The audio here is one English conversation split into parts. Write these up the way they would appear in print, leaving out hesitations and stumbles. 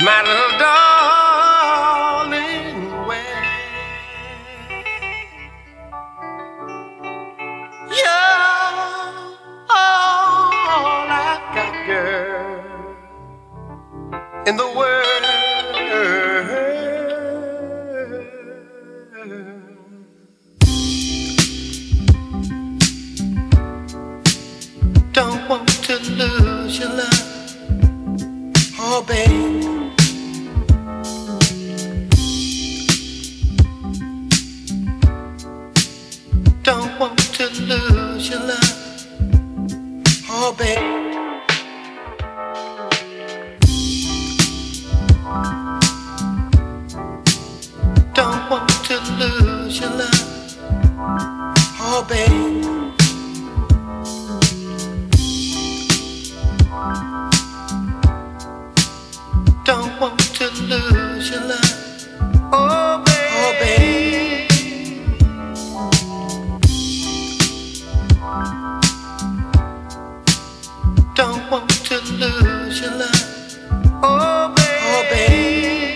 My little darling, where you're all I've got, girl, in the world. Don't want to lose your love, oh babe. Don't want to lose your love, oh babe. Don't want to lose your love, oh babe. Don't want to lose your love, oh babe. Oh babe. Don't want to lose your love, oh babe. Oh babe.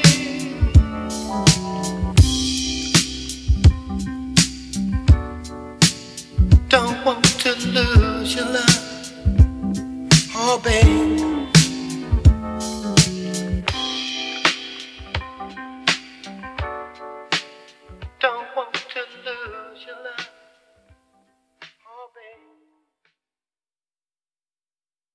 Don't want to lose your love, oh babe.